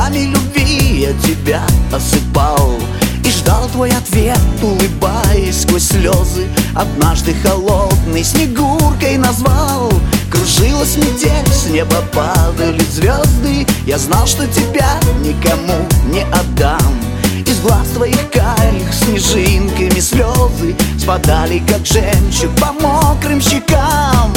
словами любви я тебя осыпал и ждал твой ответ, улыбаясь сквозь слезы. Однажды холодной снегуркой назвал. Кружилась метель, с неба падали звезды. Я знал, что тебя никому не отдам. Из глаз твоих карих снежинками слезы спадали, как жемчуг, по мокрым щекам.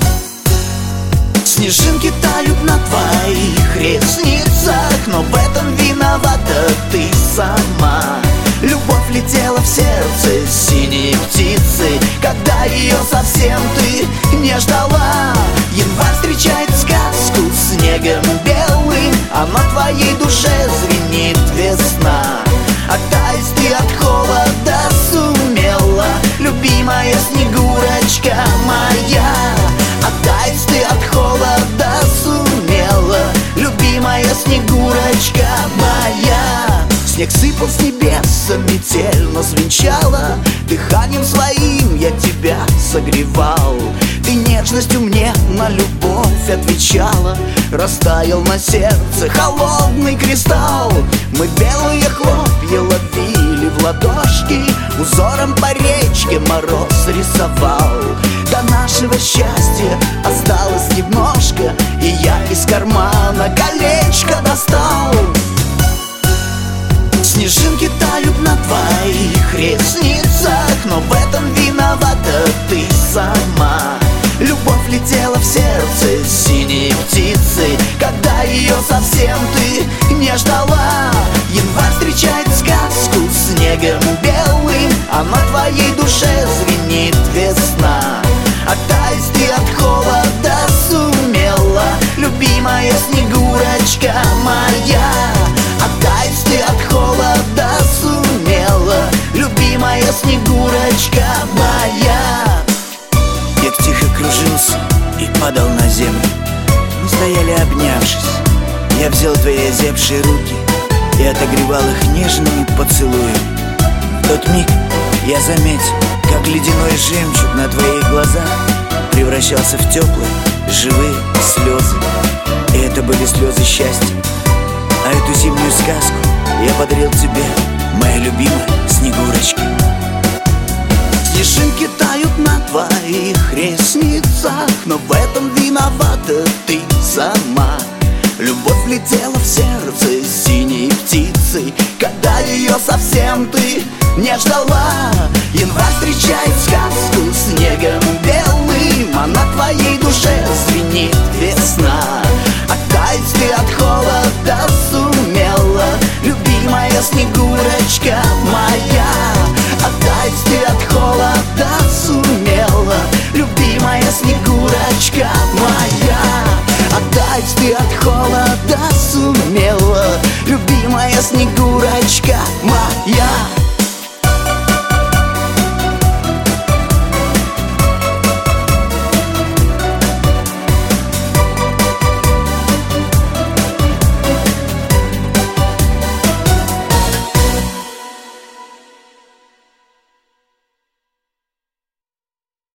Снежинки тают на твоих ресницах, но в этом виновата ты сама. Любовь летела в сердце синей птицы, когда ее совсем ты не ждала. Январь встречает сказку снегом белым, а на твоей душе звенит весна. Оттаять ты от холода сумела, любимая Снегурочка моя. Оттаять ты от холода сумела, любимая Снегурочка моя. Снег сыпал с небес, метель нас венчала. Дыханием своим я тебя согревал. Ты нежностью мне на любовь отвечала. Растаял на сердце холодный кристалл. Мы белые хлопья ловили в ладошки, узором по речке мороз рисовал. До нашего счастья осталось немножко, и я из кармана колечко достал. Снежинки тают на твоих ресницах, но в этом виновата ты сама. Любовь летела в сердце синей птицы, когда ее совсем ты не ждала. Январь встречает сказку снегом белым, а на твоей душе звенит весна. Оттаять ты от холода сумела, любимая Снегурочка моя. Оттаять ты от холода сумела, любимая Снегурочка моя. Снег тихо кружился и падал на землю. Мы стояли обнявшись. Я взял твои озябшие руки и отогревал их нежными поцелуями. В тот миг я заметил, как ледяной жемчуг на твоих глазах превращался в теплые, живые слезы. И это были слезы счастья. А эту зимнюю сказку я подарил тебе, моя любимая Снегурочка. Снежинки тают на твоих ресницах, но в этом виновата ты сама. Любовь летела в сердце синей птицей, когда ее совсем ты не ждала. Январь встречает сказку снегом белым, а на твоей душе звенит весна. Оттаять ты от холода сумела, любимая Снегурочка моя. Оттаять ты от холода сумела, любимая Снегурочка моя. Оттаять ты от холода сумела, любимая Снегурочка.